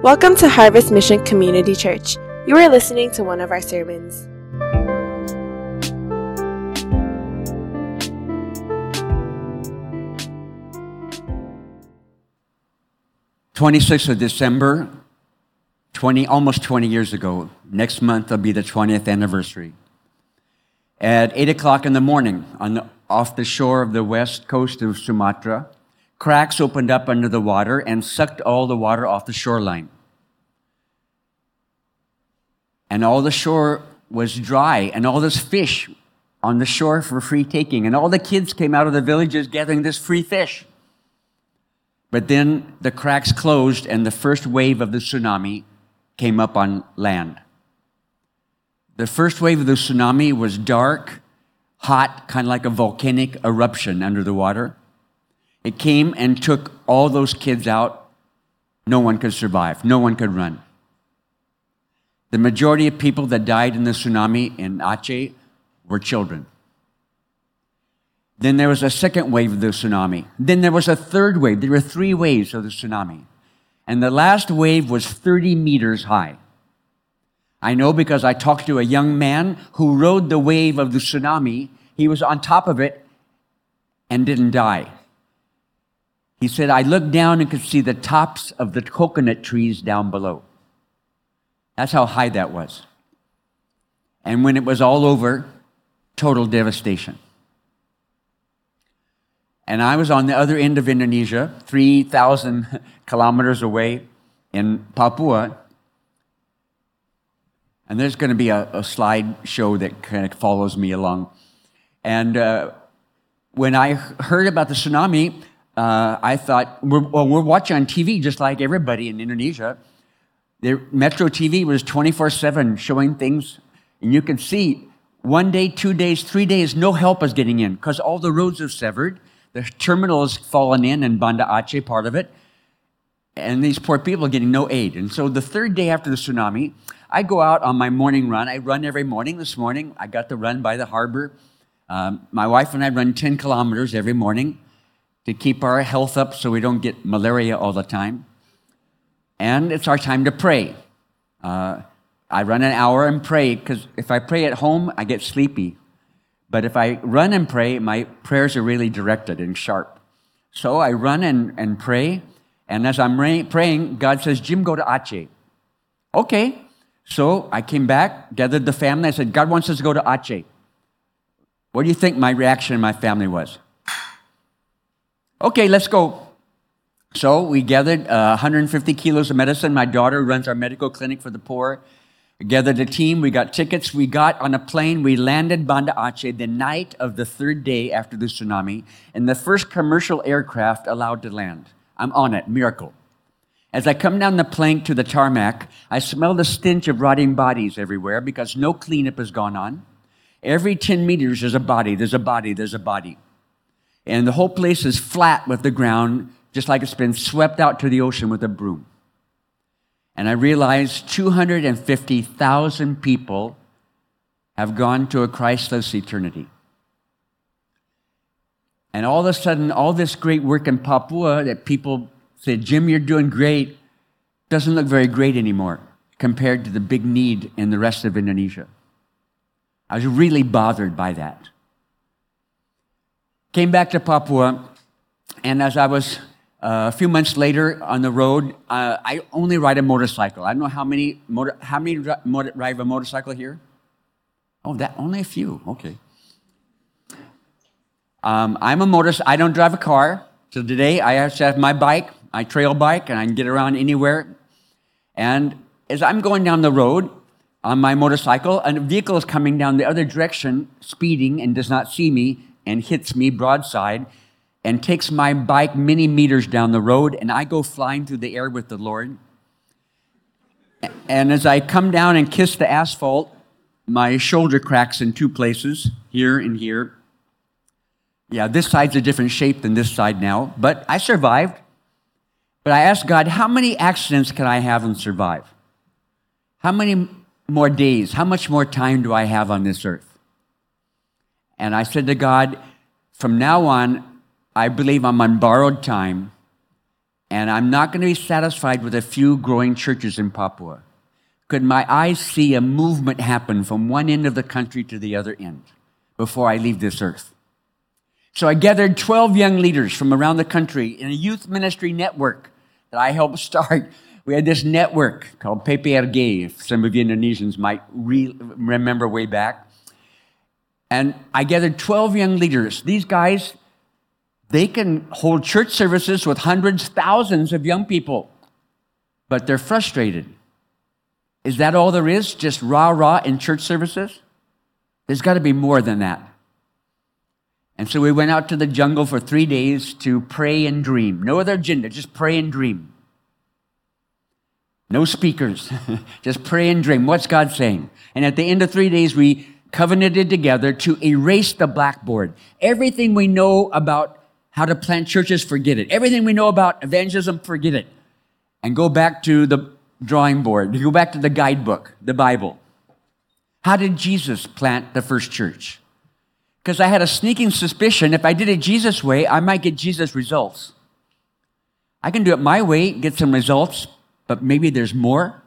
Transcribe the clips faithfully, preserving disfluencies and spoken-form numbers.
Welcome to Harvest Mission Community Church. You are listening to one of our sermons. twenty-sixth of December, twenty, almost twenty years ago. Next month will be the twentieth anniversary. At eight o'clock in the morning, on the, off the shore of the west coast of Sumatra, cracks opened up under the water and sucked all the water off the shoreline. And all the shore was dry, and all this fish on the shore for free taking. And all the kids came out of the villages gathering this free fish. But then the cracks closed, and the first wave of the tsunami came up on land. The first wave of the tsunami was dark, hot, kind of like a volcanic eruption under the water. It came and took all those kids out. No one could survive. No one could run. The majority of people that died in the tsunami in Aceh were children. Then there was a second wave of the tsunami. Then there was a third wave. There were three waves of the tsunami. And the last wave was thirty meters high. I know because I talked to a young man who rode the wave of the tsunami. He was on top of it and didn't die. He said, I looked down and could see the tops of the coconut trees down below. That's how high that was. And when it was all over, total devastation. And I was on the other end of Indonesia, three thousand kilometers away in Papua. And there's going to be a, a slide show that kind of follows me along. And uh, when I heard about the tsunami, uh, I thought, we're, well, we're watching on T V just like everybody in Indonesia. The Metro T V was twenty-four seven showing things, and you could see one day, two days, three days, no help is getting in because all the roads are severed. The terminal has fallen in, in Banda Aceh, part of it, and these poor people are getting no aid. And so the third day after the tsunami, I go out on my morning run. I run every morning. This morning, I got to run by the harbor. Um, my wife and I run ten kilometers every morning to keep our health up so we don't get malaria all the time. And it's our time to pray. Uh, I run an hour and pray because if I pray at home, I get sleepy. But if I run and pray, my prayers are really directed and sharp. So I run and, and pray. And as I'm ra- praying, God says, Jim, go to Aceh. Okay. So I came back, gathered the family. I said, God wants us to go to Aceh. What do you think my reaction in my family was? Okay, let's go. So we gathered uh, one hundred fifty kilos of medicine. My daughter runs our medical clinic for the poor. We gathered a team. We got tickets. We got on a plane. We landed Banda Aceh the night of the third day after the tsunami, and the first commercial aircraft allowed to land. I'm on it. Miracle. As I come down the plank to the tarmac, I smell the stench of rotting bodies everywhere because no cleanup has gone on. Every ten meters, there's a body. There's a body. There's a body. And the whole place is flat with the ground, just like it's been swept out to the ocean with a broom. And I realized two hundred fifty thousand people have gone to a Christless eternity. And all of a sudden, all this great work in Papua that people said, Jim, you're doing great, doesn't look very great anymore compared to the big need in the rest of Indonesia. I was really bothered by that. Came back to Papua, and as I was Uh, a few months later on the road, uh, I only ride a motorcycle. I don't know how many motor, how many motor, ride a motorcycle here? Oh, that only a few. Okay. Um, I'm a motorcycle. I don't drive a car. So today I have to have my bike, my trail bike, and I can get around anywhere. And as I'm going down the road on my motorcycle, a vehicle is coming down the other direction, speeding, and does not see me and hits me broadside, and takes my bike many meters down the road, and I go flying through the air with the Lord. And as I come down and kiss the asphalt, my shoulder cracks in two places, here and here. Yeah, this side's a different shape than this side now, but I survived. But I asked God, how many accidents can I have and survive? How many more days, how much more time do I have on this earth? And I said to God, from now on, I believe I'm on borrowed time, And I'm not going to be satisfied with a few growing churches in Papua. Could my eyes see a movement happen from one end of the country to the other end before I leave this earth? So I gathered twelve young leaders from around the country in a youth ministry network that I helped start. We had this network called P P R G, if some of you Indonesians might re- remember way back. And I gathered twelve young leaders. These guys, they can hold church services with hundreds, thousands of young people, but they're frustrated. Is that all there is? Just rah-rah in church services? There's got to be more than that. And so we went out to the jungle for three days to pray and dream. No other agenda, just pray and dream. No speakers, just pray and dream. What's God saying? And at the end of three days, we covenanted together to erase the blackboard. Everything we know about how to plant churches, forget it. Everything we know about evangelism, forget it. And go back to the drawing board. Go back to the guidebook, the Bible. How did Jesus plant the first church? Because I had a sneaking suspicion if I did it Jesus' way, I might get Jesus results. I can do it my way, get some results, but maybe there's more.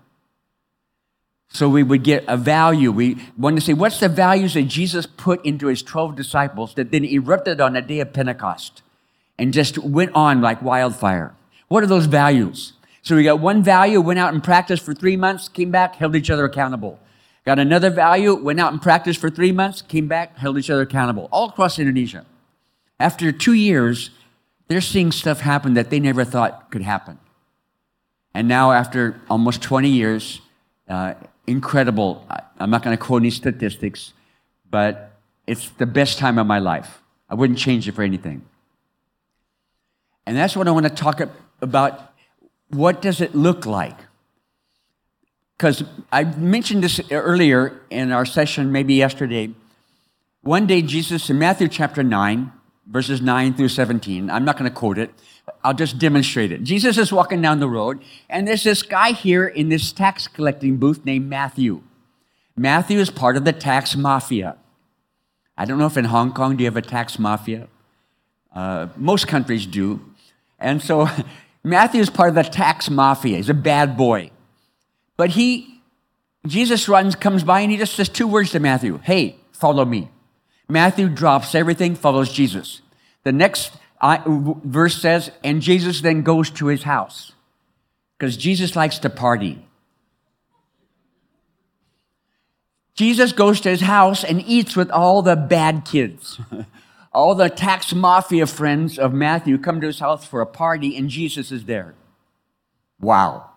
So we would get a value. We wanted to say, what's the values that Jesus put into his twelve disciples that then erupted on the day of Pentecost and just went on like wildfire? What are those values? So we got one value, went out and practiced for three months, came back, held each other accountable. Got another value, went out and practiced for three months, came back, held each other accountable, all across Indonesia. After two years, they're seeing stuff happen that they never thought could happen. And now after almost twenty years, uh, incredible, I'm not going to quote any statistics, but it's the best time of my life. I wouldn't change it for anything. And that's what I want to talk about. What does it look like? Because I mentioned this earlier in our session, maybe yesterday. One day, Jesus, in Matthew chapter nine, verses nine through seventeen, I'm not going to quote it, I'll just demonstrate it. Jesus is walking down the road, and there's this guy here in this tax collecting booth named Matthew. Matthew is part of the tax mafia. I don't know if in Hong Kong do you have a tax mafia? Uh, most countries do. And so Matthew is part of the tax mafia. He's a bad boy. But he, Jesus runs, comes by, and he just says two words to Matthew. Hey, follow me. Matthew drops everything, follows Jesus. The next verse says, and Jesus then goes to his house. Because Jesus likes to party. Jesus goes to his house and eats with all the bad kids. All the tax mafia friends of Matthew come to his house for a party, and Jesus is there. Wow.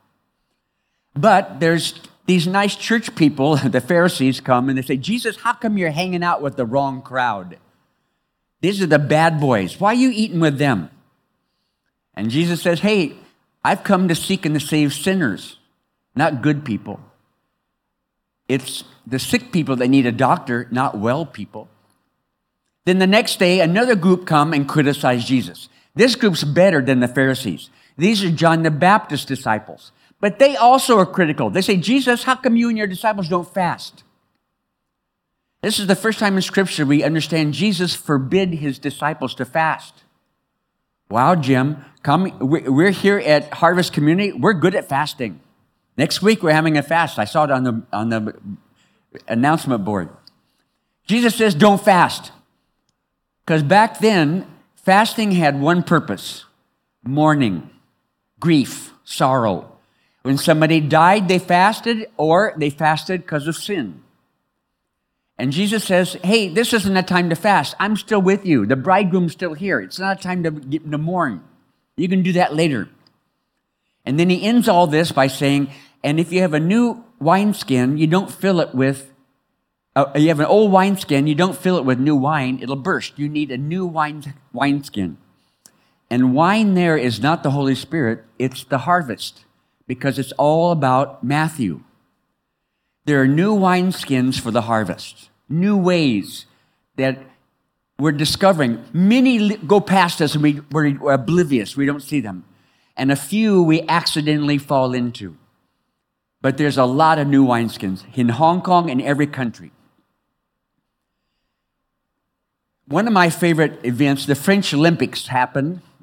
But there's these nice church people, the Pharisees come, and they say, Jesus, how come you're hanging out with the wrong crowd? These are the bad boys. Why are you eating with them? And Jesus says, hey, I've come to seek and to save sinners, not good people. It's the sick people that need a doctor, not well people. Then the next day, another group come and criticize Jesus. This group's better than the Pharisees. These are John the Baptist's disciples. But they also are critical. They say, Jesus, how come you and your disciples don't fast? This is the first time in Scripture we understand Jesus forbid his disciples to fast. Wow, Jim, come, we're here at Harvest Community. We're good at fasting. Next week, we're having a fast. I saw it on the, on the announcement board. Jesus says, don't fast. Because back then, fasting had one purpose: mourning, grief, sorrow. When somebody died, they fasted, or they fasted because of sin. And Jesus says, hey, this isn't a time to fast. I'm still with you. The bridegroom's still here. It's not a time to, to mourn. You can do that later. And then he ends all this by saying, and if you have a new wineskin, you don't fill it with, uh, you have an old wineskin, you don't fill it with new wine, it'll burst. You need a new wine wineskin. And wine there is not the Holy Spirit, it's the harvest, because it's all about Matthew. There are new wineskins for the harvest, new ways that we're discovering. Many go past us and we, we're oblivious, we don't see them. And a few we accidentally fall into. But there's a lot of new wineskins in Hong Kong and every country. One of my favorite events, the French Olympics happened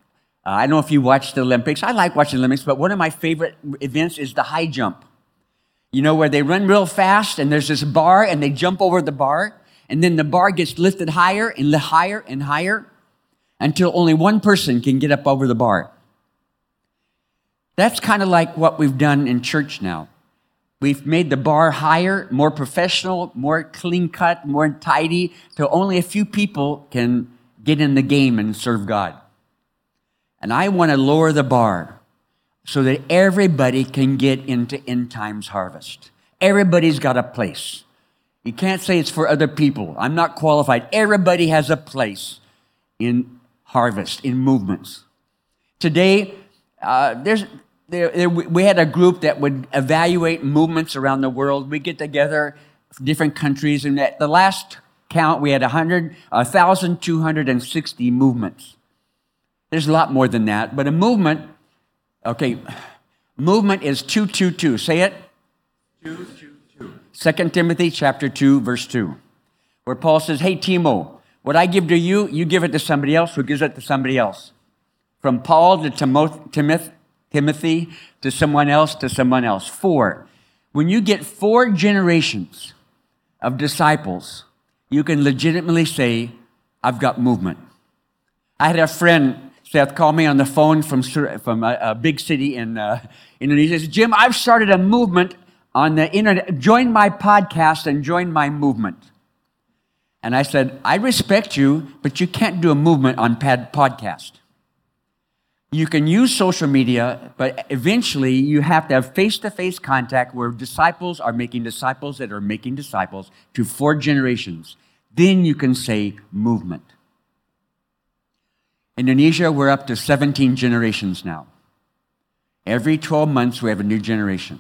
Uh, I don't know if you watch the Olympics. I like watching the Olympics, but one of my favorite events is the high jump. You know, where they run real fast and there's this bar and they jump over the bar, and then the bar gets lifted higher and higher and higher until only one person can get up over the bar. That's kind of like what we've done in church now. We've made the bar higher, more professional, more clean-cut, more tidy, till only a few people can get in the game and serve God. And I want to lower the bar so that everybody can get into end times harvest. Everybody's got a place. You can't say it's for other people. I'm not qualified. Everybody has a place in harvest, in movements. Today, uh, there's there, there, we had a group that would evaluate movements around the world. We get together, different countries, and at the last count, we had one thousand two hundred sixty movements. There's a lot more than that, but a movement, okay, movement is two two two. Say it. two two two. Second Timothy chapter two, verse two, where Paul says, hey, Timo, what I give to you, you give it to somebody else who gives it to somebody else. From Paul to Timoth- Timothy to someone else to someone else. Four. When you get four generations of disciples, you can legitimately say, I've got movement. I had a friend, Seth, call me on the phone from, from a, a big city in uh, Indonesia. He says, Jim, I've started a movement on the internet. Join my podcast and join my movement. And I said, I respect you, but you can't do a movement on pad podcast. You can use social media, but eventually you have to have face-to-face contact where disciples are making disciples that are making disciples to four generations. Then you can say movement. Indonesia, we're up to seventeen generations now. Every twelve months, we have a new generation.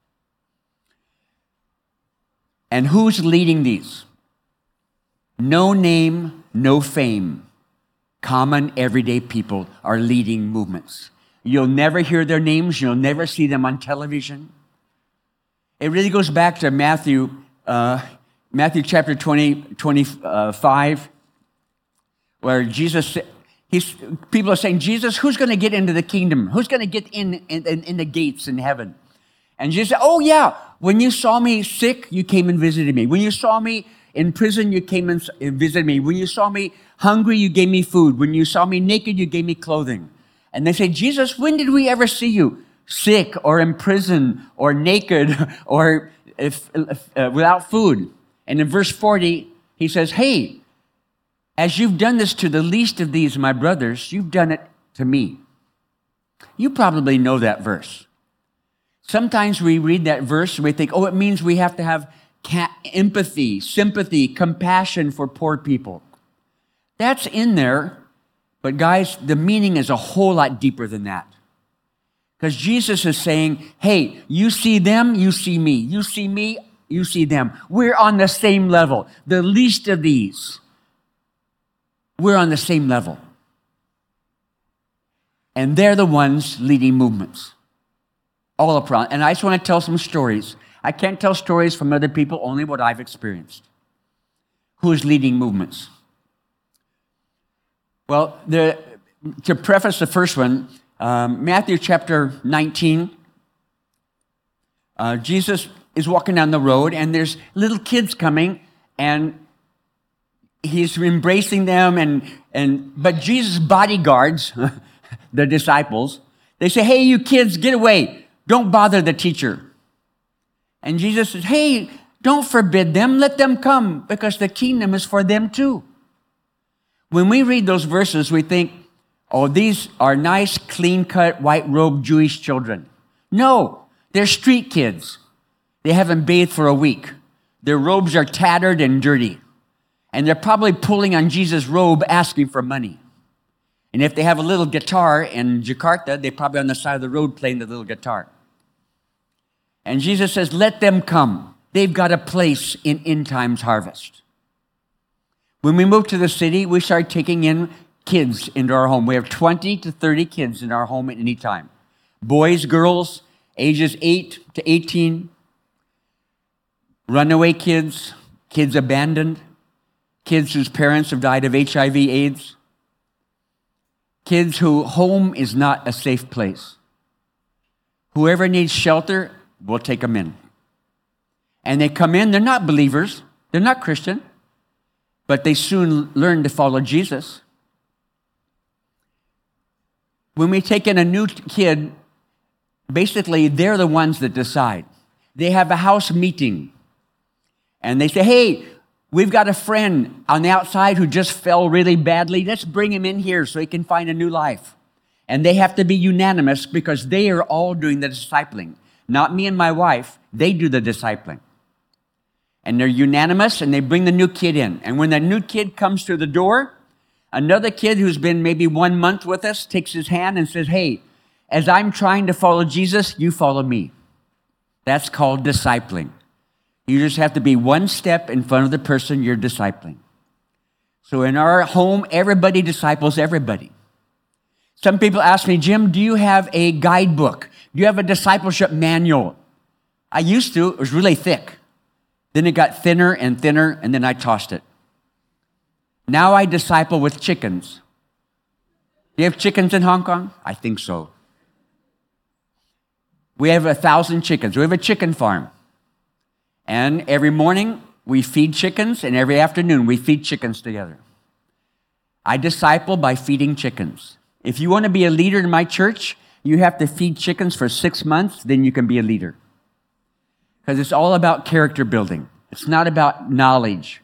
And who's leading these? No name, no fame. Common, everyday people are leading movements. You'll never hear their names. You'll never see them on television. It really goes back to Matthew, uh, Matthew chapter twenty, twenty-five, where Jesus, he's, people are saying, Jesus, who's going to get into the kingdom? Who's going to get in, in, in the gates in heaven? And Jesus said, oh yeah, when you saw me sick, you came and visited me. When you saw me in prison, you came and visited me. When you saw me hungry, you gave me food. When you saw me naked, you gave me clothing. And they say, Jesus, when did we ever see you sick or in prison or naked or if, if, uh, without food? And in verse forty, he says, hey, as you've done this to the least of these, my brothers, you've done it to me. You probably know that verse. Sometimes we read that verse and we think, oh, it means we have to have empathy, sympathy, compassion for poor people. That's in there, but guys, the meaning is a whole lot deeper than that. Because Jesus is saying, hey, you see them, you see me. You see me, you see them. We're on the same level. The least of these, we're on the same level. And they're the ones leading movements all around. And I just want to tell some stories. I can't tell stories from other people, only what I've experienced. Who's leading movements? Well, the, to preface the first one, um, Matthew chapter nineteen, uh, Jesus is walking down the road, and there's little kids coming, and he's embracing them, and, and but Jesus' bodyguards, the disciples, they say, hey, you kids, get away. Don't bother the teacher. And Jesus says, hey, don't forbid them. Let them come, because the kingdom is for them too. When we read those verses, we think, oh, these are nice, clean-cut, white-robed Jewish children. No, they're street kids. They haven't bathed for a week. Their robes are tattered and dirty. And they're probably pulling on Jesus' robe asking for money. And if they have a little guitar in Jakarta, they're probably on the side of the road playing the little guitar. And Jesus says, let them come. They've got a place in end times harvest. When we moved to the city, we started taking in kids into our home. We have twenty to thirty kids in our home at any time. Boys, girls, ages eight to eighteen. Runaway kids, kids abandoned, kids whose parents have died of H I V AIDS. Kids who home is not a safe place. Whoever needs shelter, we'll take them in. And they come in, they're not believers, they're not Christian, but they soon learn to follow Jesus. When we take in a new kid, basically they're the ones that decide. They have a house meeting, and they say, hey, we've got a friend on the outside who just fell really badly. Let's bring him in here so he can find a new life. And they have to be unanimous because they are all doing the discipling. Not me and my wife. They do the discipling. And they're unanimous, and they bring the new kid in. And when the new kid comes through the door, another kid who's been maybe one month with us takes his hand and says, hey, as I'm trying to follow Jesus, you follow me. That's called discipling. You just have to be one step in front of the person you're discipling. So in our home, everybody disciples everybody. Some people ask me, Jim, do you have a guidebook? Do you have a discipleship manual? I used to. It was really thick. Then it got thinner and thinner, and then I tossed it. Now I disciple with chickens. Do you have chickens in Hong Kong? I think so. We have a thousand chickens. We have a chicken farm. And every morning we feed chickens, and every afternoon we feed chickens together. I disciple by feeding chickens. If you want to be a leader in my church, you have to feed chickens for six months, then you can be a leader. Because it's all about character building. It's not about knowledge.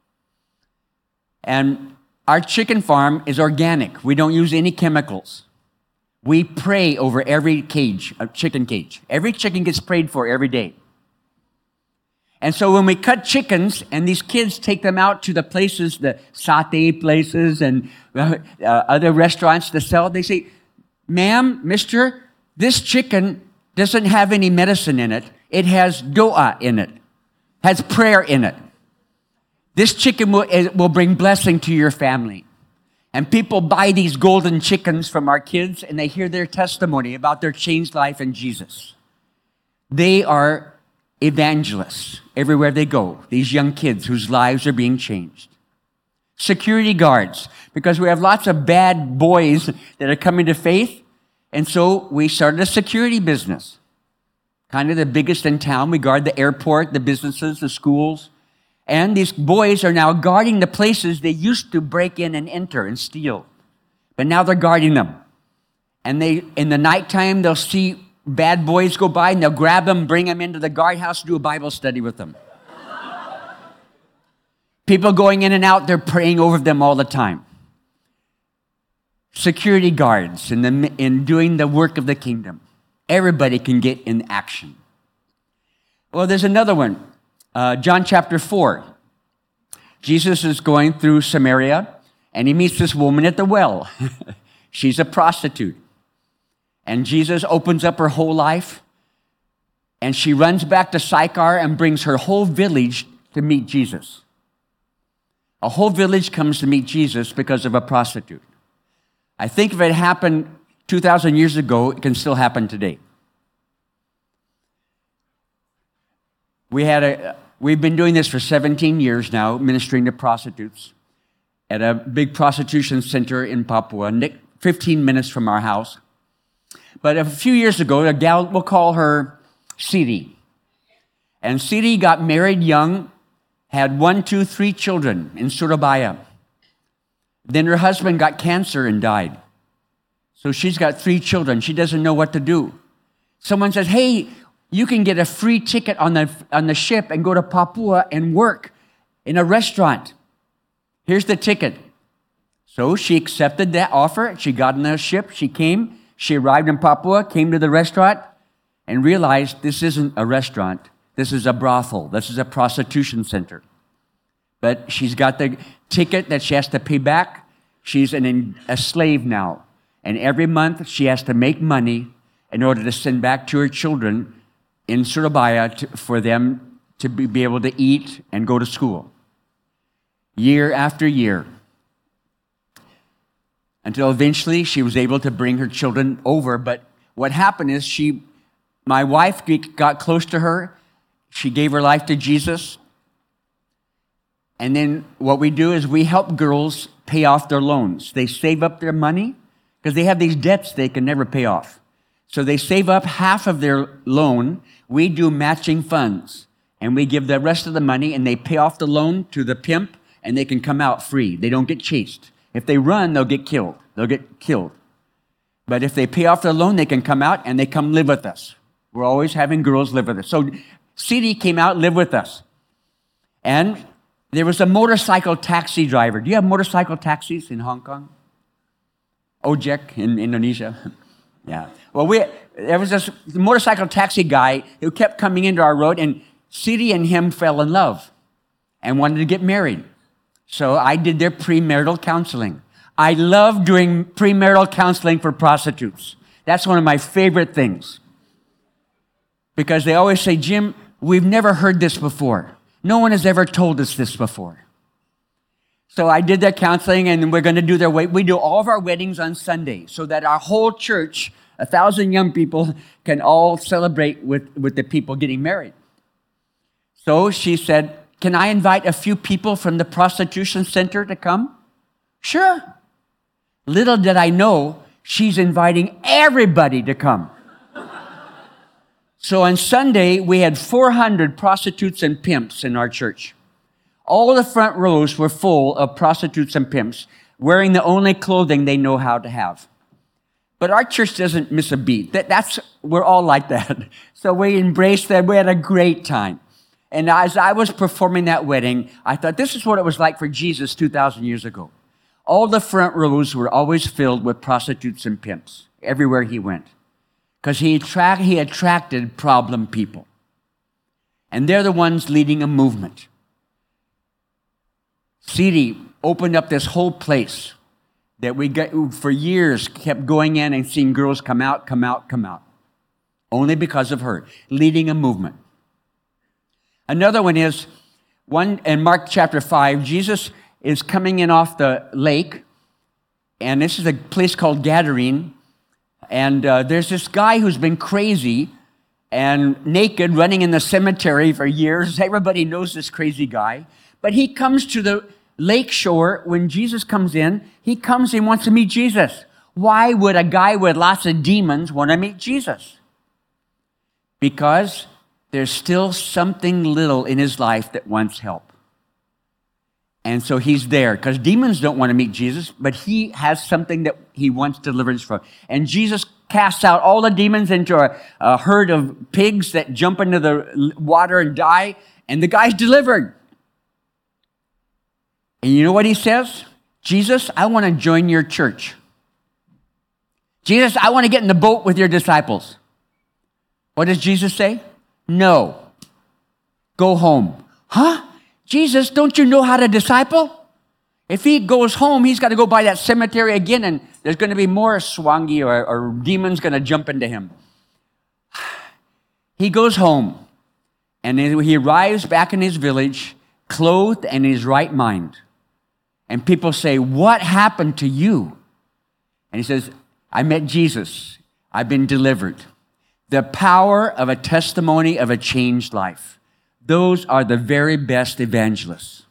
And our chicken farm is organic. We don't use any chemicals. We pray over every cage, a chicken cage. Every chicken gets prayed for every day. And so when we cut chickens and these kids take them out to the places, the satay places and uh, other restaurants to sell, they say, ma'am, mister, this chicken doesn't have any medicine in it. It has dua in it, has prayer in it. This chicken will, will bring blessing to your family. And people buy these golden chickens from our kids, and they hear their testimony about their changed life in Jesus. They are evangelists everywhere they go, these young kids whose lives are being changed. Security guards, because we have lots of bad boys that are coming to faith, and so we started a security business. Kind of the biggest in town. We guard the airport, the businesses, the schools. And these boys are now guarding the places they used to break in and enter and steal. But now they're guarding them. And they, in the nighttime, they'll see bad boys go by and they'll grab them, bring them into the guardhouse, do a Bible study with them. People going in and out, they're praying over them all the time. Security guards in, the, in doing the work of the kingdom. Everybody can get in action. Well, there's another one. Uh, John chapter four. Jesus is going through Samaria, and he meets this woman at the well. She's a prostitute. And Jesus opens up her whole life, and she runs back to Sychar and brings her whole village to meet Jesus. A whole village comes to meet Jesus because of a prostitute. I think if it happened two thousand years ago, it can still happen today. We had a, we've been doing this for seventeen years now, ministering to prostitutes at a big prostitution center in Papua, fifteen minutes from our house. But a few years ago, a gal, we'll call her Siri. And Siri got married young, had one, two, three children in Surabaya. Then her husband got cancer and died. So she's got three children. She doesn't know what to do. Someone says, hey, you can get a free ticket on the, on the ship and go to Papua and work in a restaurant. Here's the ticket. So she accepted that offer. She got on the ship. She came. She arrived in Papua, came to the restaurant, and realized this isn't a restaurant. This is a brothel. This is a prostitution center. But she's got the ticket that she has to pay back. She's an, a slave now. And every month she has to make money in order to send back to her children in Surabaya to, for them to be, be able to eat and go to school. Year after year. Until eventually she was able to bring her children over. But what happened is she, my wife got close to her. She gave her life to Jesus. And then what we do is we help girls pay off their loans. They save up their money, because they have these debts they can never pay off. So they save up half of their loan. We do matching funds, and we give the rest of the money, and they pay off the loan to the pimp, and they can come out free. They don't get chased. If they run, they'll get killed. They'll get killed. But if they pay off their loan, they can come out, and they come live with us. We're always having girls live with us. So C D came out, lived with us. And there was a motorcycle taxi driver. Do you have motorcycle taxis in Hong Kong? Ojek in Indonesia? Yeah. Well, we there was this motorcycle taxi guy who kept coming into our road, and C D and him fell in love and wanted to get married. So I did their premarital counseling. I love doing premarital counseling for prostitutes. That's one of my favorite things. Because they always say, Jim, we've never heard this before. No one has ever told us this before. So I did that counseling, and we're going to do their wedding. We do all of our weddings on Sunday so that our whole church, a thousand young people, can all celebrate with, with the people getting married. So she said, can I invite a few people from the prostitution center to come? Sure. Little did I know, she's inviting everybody to come. So on Sunday, we had four hundred prostitutes and pimps in our church. All the front rows were full of prostitutes and pimps, wearing the only clothing they know how to have. But our church doesn't miss a beat. That, that's, we're all like that. So we embraced them. We had a great time. And as I was performing that wedding, I thought this is what it was like for Jesus two thousand years ago. All the front rows were always filled with prostitutes and pimps everywhere he went. Because he, attract, he attracted problem people. And they're the ones leading a movement. C D opened up this whole place that we got, for years kept going in and seeing girls come out, come out, come out. Only because of her, leading a movement. Another one is, one in Mark chapter five, Jesus is coming in off the lake, and this is a place called Gadarene. And uh, there's this guy who's been crazy and naked running in the cemetery for years. Everybody knows this crazy guy. But he comes to the lake shore when Jesus comes in. He comes and wants to meet Jesus. Why would a guy with lots of demons want to meet Jesus? Because there's still something little in his life that wants help. And so he's there, because demons don't want to meet Jesus, but he has something that he wants deliverance from. And Jesus casts out all the demons into a, a herd of pigs that jump into the water and die, and the guy's delivered. And you know what he says? Jesus, I want to join your church. Jesus, I want to get in the boat with your disciples. What does Jesus say? No. Go home. Huh? Jesus, don't you know how to disciple? If he goes home, he's got to go by that cemetery again, and there's going to be more swangi or, or demons going to jump into him. He goes home, and he arrives back in his village, clothed and in his right mind. And people say, what happened to you? And he says, I met Jesus. I've been delivered. The power of a testimony of a changed life. Those are the very best evangelists.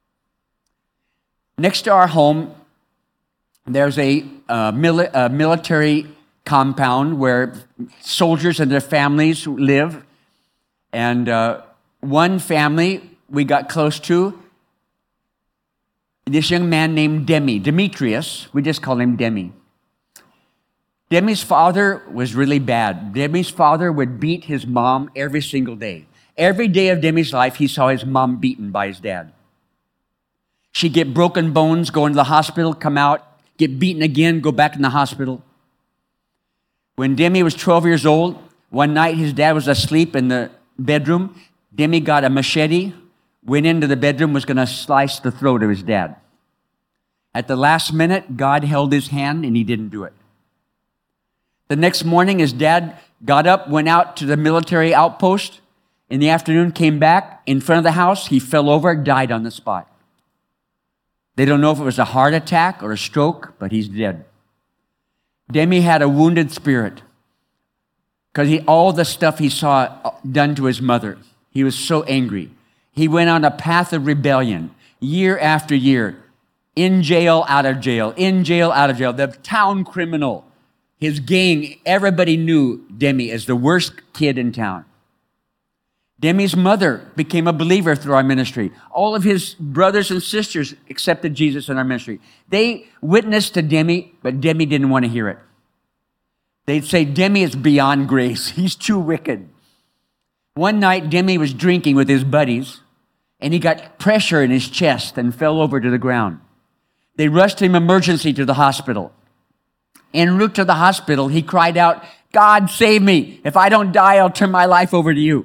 Next to our home, there's a, uh, mili- a military compound where soldiers and their families live. And uh, one family we got close to, this young man named Demi, Demetrius, we just call him Demi. Demi's father was really bad. Demi's father would beat his mom every single day. Every day of Demi's life, he saw his mom beaten by his dad. She'd get broken bones, go into the hospital, come out, get beaten again, go back in the hospital. When Demi was twelve years old, one night his dad was asleep in the bedroom. Demi got a machete, went into the bedroom, was going to slice the throat of his dad. At the last minute, God held his hand and he didn't do it. The next morning, his dad got up, went out to the military outpost. In the afternoon, came back in front of the house. He fell over, died on the spot. They don't know if it was a heart attack or a stroke, but he's dead. Demi had a wounded spirit because he, all the stuff he saw done to his mother. He was so angry. He went on a path of rebellion year after year. In jail, out of jail. In jail, out of jail. The town criminal. His gang, everybody knew Demi as the worst kid in town. Demi's mother became a believer through our ministry. All of his brothers and sisters accepted Jesus in our ministry. They witnessed to Demi, but Demi didn't want to hear it. They'd say, Demi is beyond grace. He's too wicked. One night, Demi was drinking with his buddies, and he got pressure in his chest and fell over to the ground. They rushed him emergency to the hospital. En route to the hospital, he cried out, God, save me. If I don't die, I'll turn my life over to you.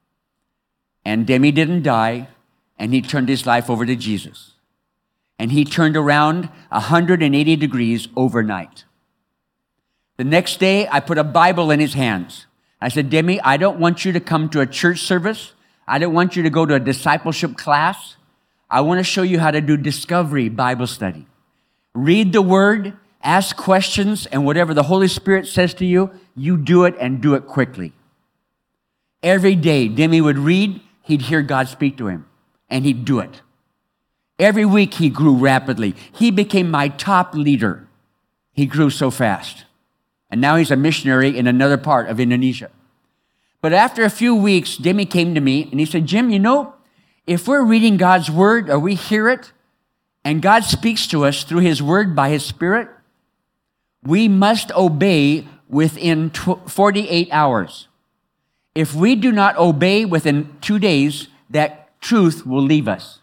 And Demi didn't die, and he turned his life over to Jesus. And he turned around one hundred eighty degrees overnight. The next day, I put a Bible in his hands. I said, Demi, I don't want you to come to a church service. I don't want you to go to a discipleship class. I want to show you how to do discovery Bible study. Read the Word, ask questions, and whatever the Holy Spirit says to you, you do it and do it quickly. Every day, Demi would read, he'd hear God speak to him, and he'd do it. Every week, he grew rapidly. He became my top leader. He grew so fast. And now he's a missionary in another part of Indonesia. But after a few weeks, Demi came to me, and he said, Jim, you know, if we're reading God's Word, or we hear it, and God speaks to us through His Word by His Spirit, we must obey within forty-eight hours. If we do not obey within two days, that truth will leave us.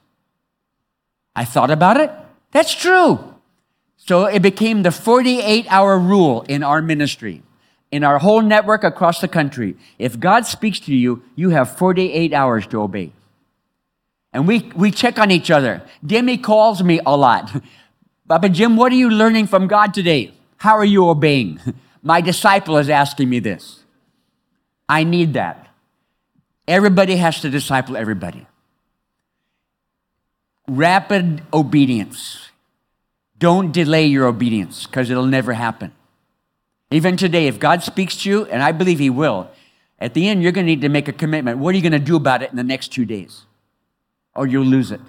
I thought about it. That's true. So it became the forty-eight hour rule in our ministry, in our whole network across the country. If God speaks to you, you have forty-eight hours to obey. And we, we check on each other. Demi calls me a lot. Papa Jim, what are you learning from God today? How are you obeying? My disciple is asking me this. I need that. Everybody has to disciple everybody. Rapid obedience. Don't delay your obedience, because it'll never happen. Even today, if God speaks to you, and I believe He will, at the end, you're going to need to make a commitment. What are you going to do about it in the next two days? Or you'll lose it.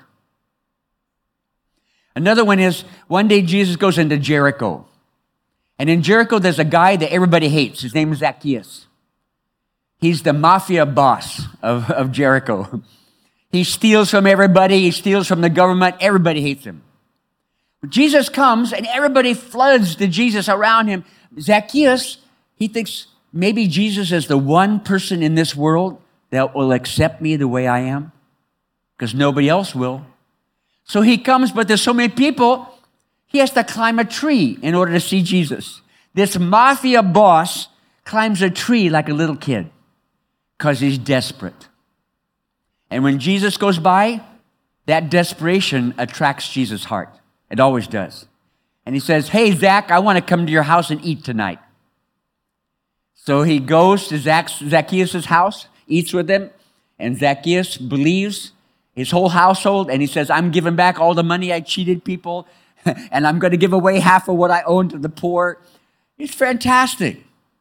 Another one is, one day Jesus goes into Jericho. And in Jericho, there's a guy that everybody hates. His name is Zacchaeus. He's the mafia boss of, of Jericho. He steals from everybody. He steals from the government. Everybody hates him. Jesus comes, and everybody floods to Jesus around him. Zacchaeus, he thinks maybe Jesus is the one person in this world that will accept me the way I am, because nobody else will. So he comes, but there's so many people, he has to climb a tree in order to see Jesus. This mafia boss climbs a tree like a little kid because he's desperate. And when Jesus goes by, that desperation attracts Jesus' heart. It always does. And he says, hey, Zach, I want to come to your house and eat tonight. So he goes to Zacchaeus' house, eats with him, and Zacchaeus believes, his whole household, and he says, I'm giving back all the money I cheated people, and I'm going to give away half of what I own to the poor. It's fantastic.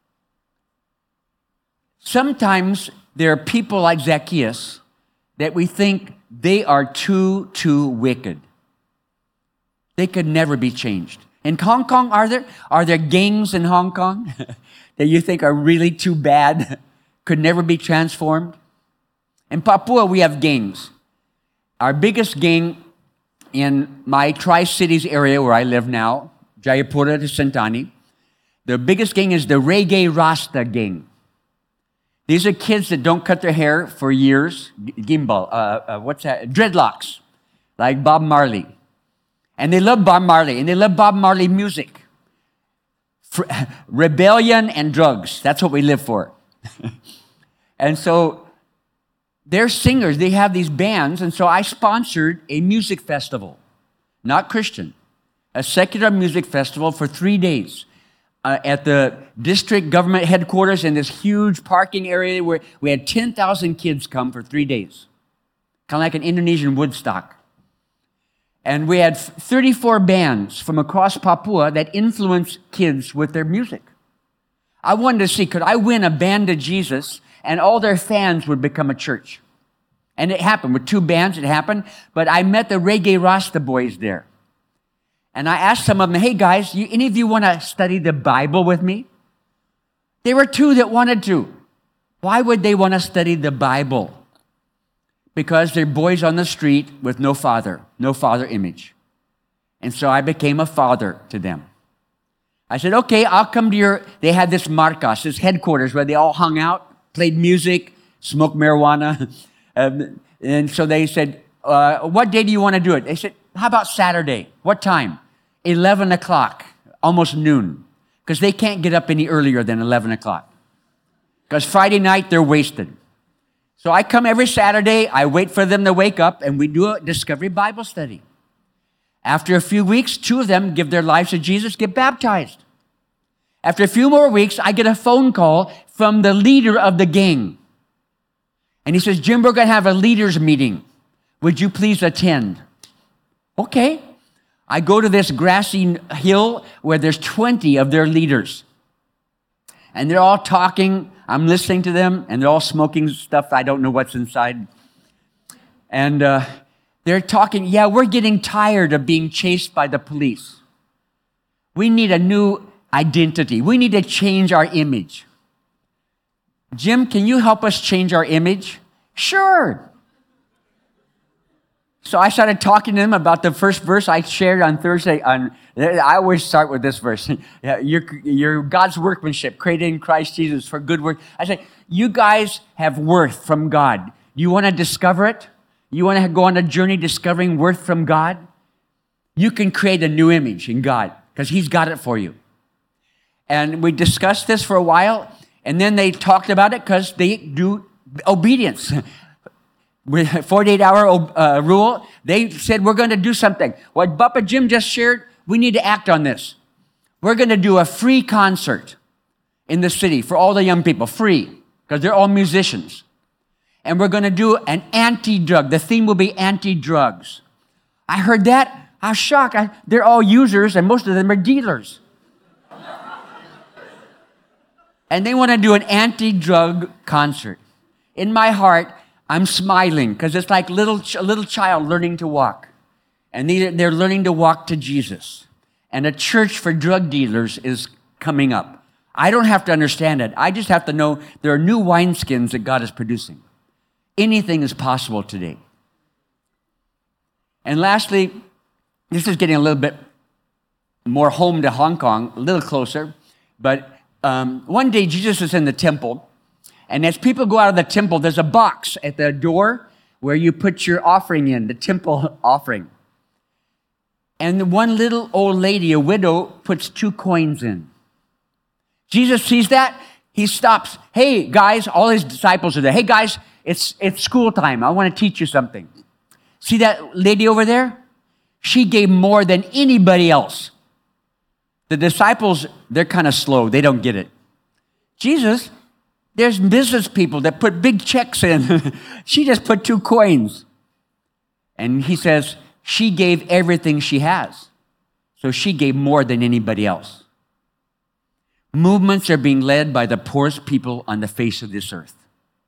Sometimes there are people like Zacchaeus that we think they are too, too wicked. They could never be changed. In Hong Kong, are there, are there gangs in Hong Kong that you think are really too bad, could never be transformed? In Papua, we have gangs. Our biggest gang in my Tri-Cities area where I live now, Jayapura to Sentani, the biggest gang is the Reggae Rasta gang. These are kids that don't cut their hair for years. Gimbal, uh, uh, what's that? Dreadlocks, like Bob Marley. And they love Bob Marley, and they love Bob Marley music. For, rebellion and drugs, that's what we live for. And so they're singers, they have these bands, and so I sponsored a music festival, not Christian, a secular music festival for three days uh, at the district government headquarters in this huge parking area where we had ten thousand kids come for three days, kind of like an Indonesian Woodstock. And we had thirty-four bands from across Papua that influenced kids with their music. I wanted to see, could I win a band to Jesus and all their fans would become a church? And it happened. With two bands, it happened. But I met the Reggae Rasta boys there. And I asked some of them, hey guys, you, any of you want to study the Bible with me? There were two that wanted to. Why would they want to study the Bible? Because they're boys on the street with no father, no father image. And so I became a father to them. I said, okay, I'll come to your, they had this marcas, this headquarters where they all hung out, played music, smoked marijuana. um, and so they said, uh, what day do you want to do it? They said, how about Saturday? What time? eleven o'clock, almost noon. Because they can't get up any earlier than eleven o'clock. Because Friday night, they're wasted. So I come every Saturday, I wait for them to wake up, and we do a Discovery Bible study. After a few weeks, two of them give their lives to Jesus, get baptized. After a few more weeks, I get a phone call from the leader of the gang. And he says, Jim, we're going to have a leaders meeting. Would you please attend? Okay. I go to this grassy hill where there's twenty of their leaders. And they're all talking. I'm listening to them, and they're all smoking stuff. I don't know what's inside. And uh, they're talking, yeah, we're getting tired of being chased by the police. We need a new identity. We need to change our image. Jim, can you help us change our image? Sure. So I started talking to them about the first verse I shared on Thursday. On, I always start with this verse. You're, you're God's workmanship, created in Christ Jesus for good work. I say, you guys have worth from God. You want to discover it? You want to go on a journey discovering worth from God? You can create a new image in God because He's got it for you. And we discussed this for a while, and then they talked about it because they do obedience. With forty-eight hour uh, rule, they said, we're going to do something. What Papa Jim just shared, we need to act on this. We're going to do a free concert in the city for all the young people, free, because they're all musicians. And we're going to do an anti-drug. The theme will be anti-drugs. I heard that. I was shocked. I, they're all users, and most of them are dealers. And they want to do an anti-drug concert. In my heart, I'm smiling because it's like little, a little child learning to walk. And they, they're learning to walk to Jesus. And a church for drug dealers is coming up. I don't have to understand it. I just have to know there are new wineskins that God is producing. Anything is possible today. And lastly, this is getting a little bit more home to Hong Kong, a little closer. But um, one day Jesus is in the temple. And as people go out of the temple, there's a box at the door where you put your offering in, the temple offering. And the one little old lady, a widow, puts two coins in. Jesus sees that. He stops. Hey, guys, all his disciples are there. Hey, guys, it's, it's school time. I want to teach you something. See that lady over there? She gave more than anybody else. The disciples, they're kind of slow. They don't get it. Jesus, there's business people that put big checks in. She just put two coins. And he says, she gave everything she has. So she gave more than anybody else. Movements are being led by the poorest people on the face of this earth.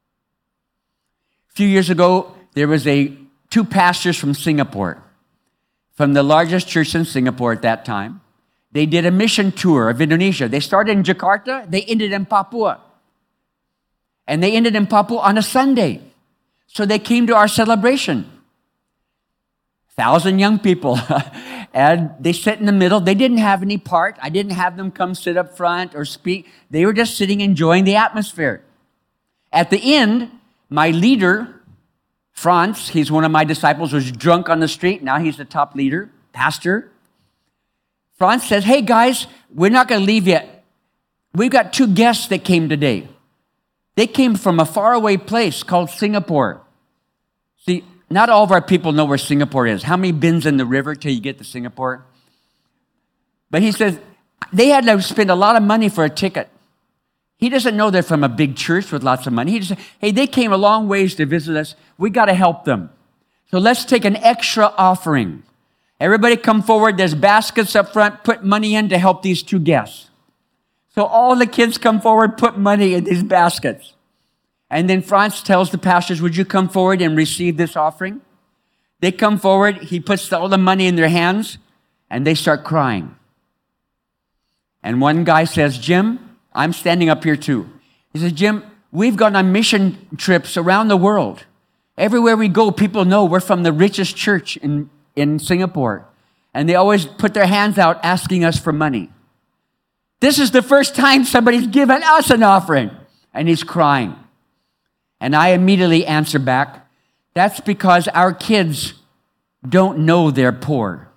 A few years ago, there was a two pastors from Singapore, from the largest church in Singapore at that time. They did a mission tour of Indonesia. They started in Jakarta. They ended in Papua. And they ended in Papua on a Sunday. So they came to our celebration. Thousand young people. And they sat in the middle. They didn't have any part. I didn't have them come sit up front or speak. They were just sitting, enjoying the atmosphere. At the end, my leader, Franz, he's one of my disciples, was drunk on the street. Now he's the top leader, pastor. Franz says, hey guys, we're not going to leave yet. We've got two guests that came today. They came from a faraway place called Singapore. See, not all of our people know where Singapore is. How many bins in the river till you get to Singapore? But he says, they had to spend a lot of money for a ticket. He doesn't know they're from a big church with lots of money. He just said, hey, they came a long ways to visit us. We got to help them. So let's take an extra offering. Everybody come forward. There's baskets up front. Put money in to help these two guests. So all the kids come forward, put money in these baskets. And then Franz tells the pastors, would you come forward and receive this offering? They come forward. He puts all the money in their hands. and they start crying. And one guy says, Jim, I'm standing up here too. He says, Jim, we've gone on mission trips around the world. Everywhere we go, people know we're from the richest church in, in Singapore. And they always put their hands out asking us for money. This is the first time somebody's given us an offering. And he's crying. And I immediately answer back, that's because our kids don't know they're poor.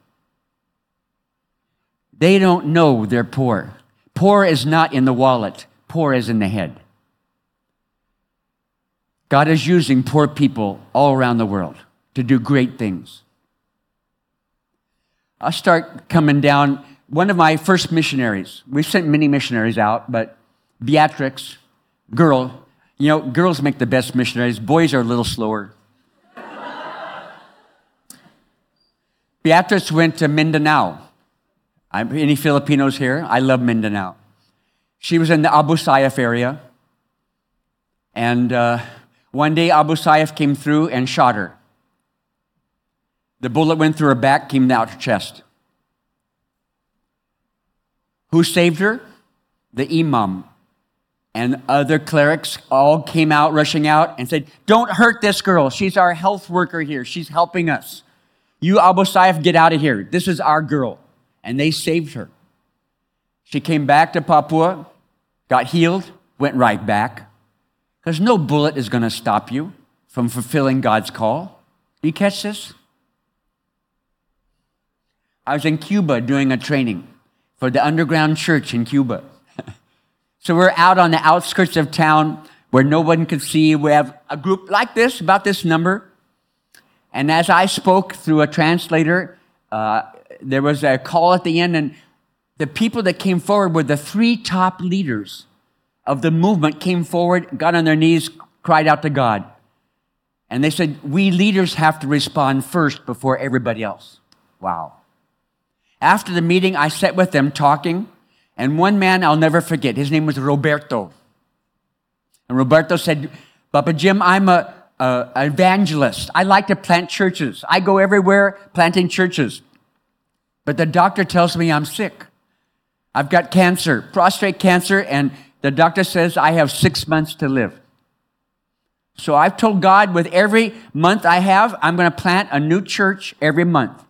They don't know they're poor. Poor is not in the wallet. Poor is in the head. God is using poor people all around the world to do great things. I'll start coming down. One of my first missionaries, we sent many missionaries out, but Beatrix, girl, you know, girls make the best missionaries. Boys are a little slower. Beatrix went to Mindanao. I'm, any Filipinos here? I love Mindanao. She was in the Abu Sayyaf area. And uh, one day Abu Sayyaf came through and shot her. The bullet went through her back, came out her chest. Who saved her? The imam. And other clerics all came out, rushing out, and said, don't hurt this girl. She's our health worker here. She's helping us. You, Abu Sayyaf, get out of here. This is our girl. And they saved her. She came back to Papua, got healed, went right back. Because no bullet is going to stop you from fulfilling God's call. Do you catch this? I was in Cuba doing a training for the underground church in Cuba. So we're out on the outskirts of town where no one could see. We have a group like this, about this number. And as I spoke through a translator, uh, there was a call at the end, and the people that came forward were the three top leaders of the movement came forward, got on their knees, cried out to God. And they said, we leaders have to respond first before everybody else. Wow. After the meeting, I sat with them talking, and one man I'll never forget, his name was Roberto. And Roberto said, Papa Jim, I'm a, a evangelist. I like to plant churches. I go everywhere planting churches. But the doctor tells me I'm sick. I've got cancer, prostate cancer, and the doctor says I have six months to live. So I've told God with every month I have, I'm going to plant a new church every month.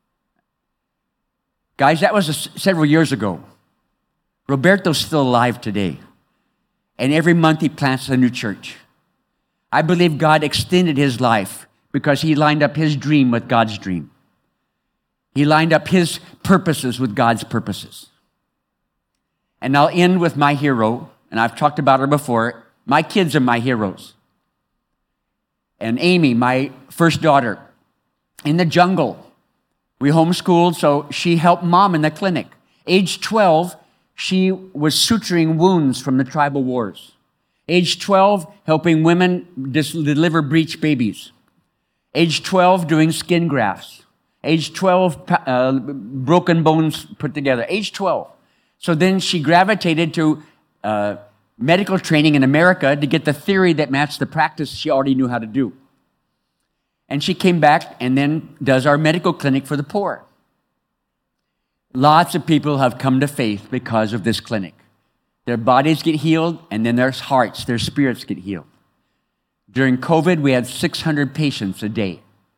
Guys, that was a, several years ago. Roberto's still alive today. And every month he plants a new church. I believe God extended his life because he lined up his dream with God's dream. He lined up his purposes with God's purposes. And I'll end with my hero, and I've talked about her before. My kids are my heroes. And Amy, my first daughter, in the jungle. We homeschooled, so she helped mom in the clinic. Age twelve, she was suturing wounds from the tribal wars. Age twelve, helping women dis- deliver breech babies. Age twelve, doing skin grafts. Age twelve, uh, broken bones put together. Age twelve. So then she gravitated to uh, medical training in America to get the theory that matched the practice she already knew how to do. And she came back and then does our medical clinic for the poor. Lots of people have come to faith because of this clinic. Their bodies get healed, and then their hearts, their spirits get healed. During COVID, we had six hundred patients a day.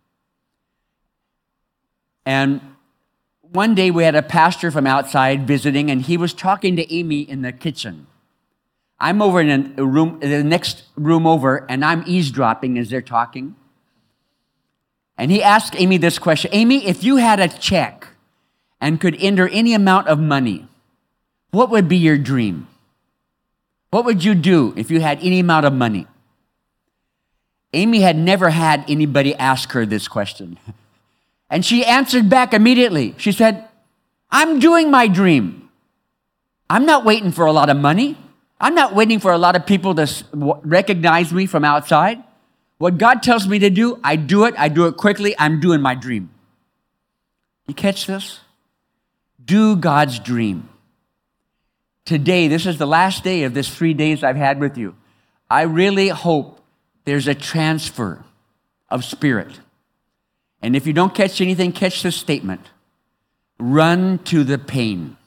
And one day we had a pastor from outside visiting, and he was talking to Amy in the kitchen. I'm over in a room, the next room over, and I'm eavesdropping as they're talking. And he asked Amy this question, Amy, if you had a check and could enter any amount of money, what would be your dream? What would you do if you had any amount of money? Amy had never had anybody ask her this question. And she answered back immediately. She said, I'm doing my dream. I'm not waiting for a lot of money. I'm not waiting for a lot of people to recognize me from outside. What God tells me to do, I do it. I do it quickly. I'm doing my dream. You catch this? Do God's dream. Today, this is the last day of this three days I've had with you. I really hope there's a transfer of spirit. And if you don't catch anything, catch this statement. Run to the pain.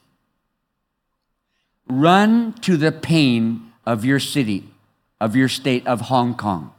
Run to the pain of your city, of your state of Hong Kong.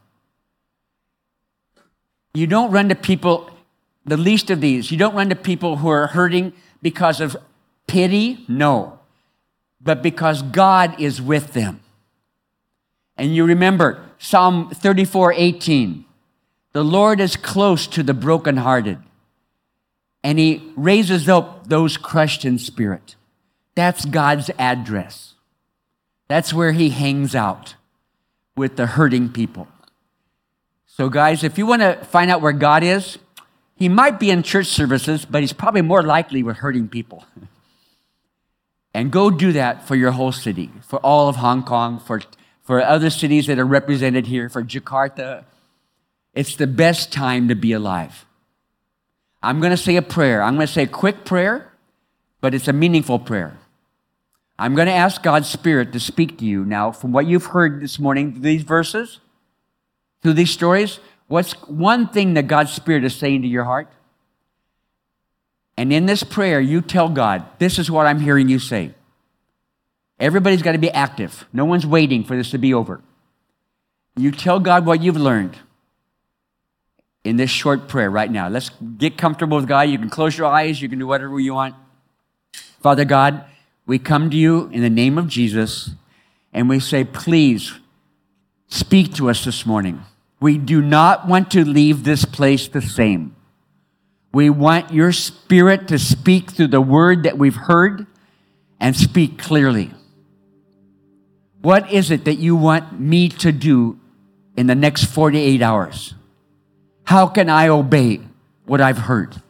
You don't run to people, the least of these, you don't run to people who are hurting because of pity, no, but because God is with them. And you remember Psalm thirty-four eighteen, the Lord is close to the brokenhearted, and He raises up those crushed in spirit. That's God's address. That's where He hangs out with the hurting people. So guys, if you want to find out where God is, He might be in church services, but He's probably more likely with hurting people. And go do that for your whole city, for all of Hong Kong, for, for other cities that are represented here, for Jakarta. It's the best time to be alive. I'm going to say a prayer. I'm going to say a quick prayer, but it's a meaningful prayer. I'm going to ask God's Spirit to speak to you now from what you've heard this morning, these verses, through these stories. What's one thing that God's Spirit is saying to your heart? And in this prayer, you tell God, this is what I'm hearing you say. Everybody's got to be active. No one's waiting for this to be over. You tell God what you've learned in this short prayer right now. Let's get comfortable with God. You can close your eyes. You can do whatever you want. Father God, we come to you in the name of Jesus, and we say, please speak to us this morning. We do not want to leave this place the same. We want your Spirit to speak through the word that we've heard and speak clearly. What is it that you want me to do in the next forty-eight hours? How can I obey what I've heard?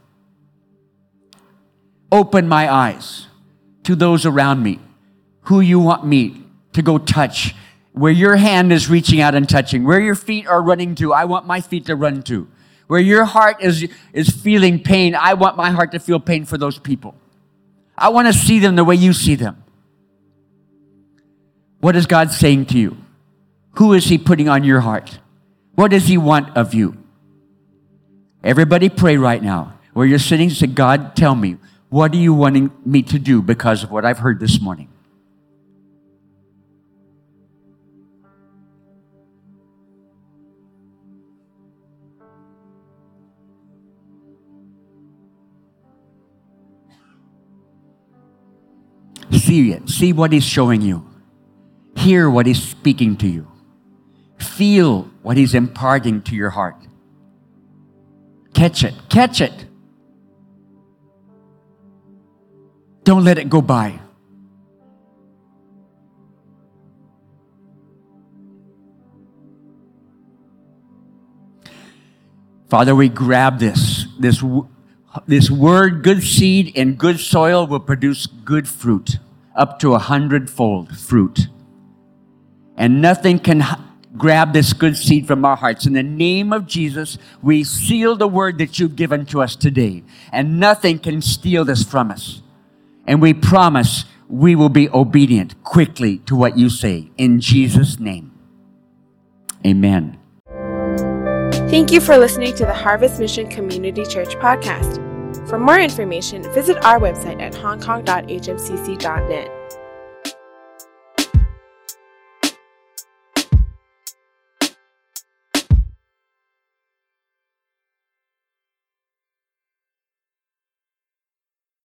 Open my eyes to those around me, who you want me to go touch, where your hand is reaching out and touching, where your feet are running to, I want my feet to run to. Where your heart is, is feeling pain, I want my heart to feel pain for those people. I want to see them the way you see them. What is God saying to you? Who is He putting on your heart? What does He want of you? Everybody pray right now. Where you're sitting, say, God, tell me, what are you wanting me to do because of what I've heard this morning? See it. See what He's showing you. Hear what He's speaking to you. Feel what He's imparting to your heart. Catch it. Catch it. Don't let it go by. Father, we grab this. This This word, good seed in good soil, will produce good fruit, up to a hundredfold fruit. And nothing can grab this good seed from our hearts. In the name of Jesus, we seal the word that you've given to us today. And nothing can steal this from us. And we promise we will be obedient quickly to what you say. In Jesus' name, amen. Thank you for listening to the Harvest Mission Community Church podcast. For more information, visit our website at hong kong dot h m c c dot net.